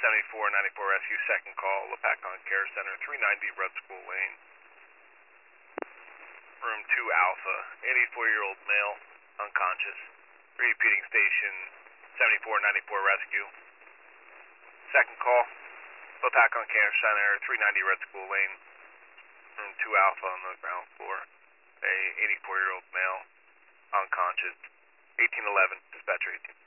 7494 Rescue, second call, Lapacon Care Center, 390 Red School Lane. Room 2 Alpha, 84-year-old male, unconscious. Repeating station 7494 Rescue. Second call, Lapacon Care Center, 390 Red School Lane. Room 2 Alpha on the ground floor. A 84-year-old male, unconscious. 1811, dispatcher 18.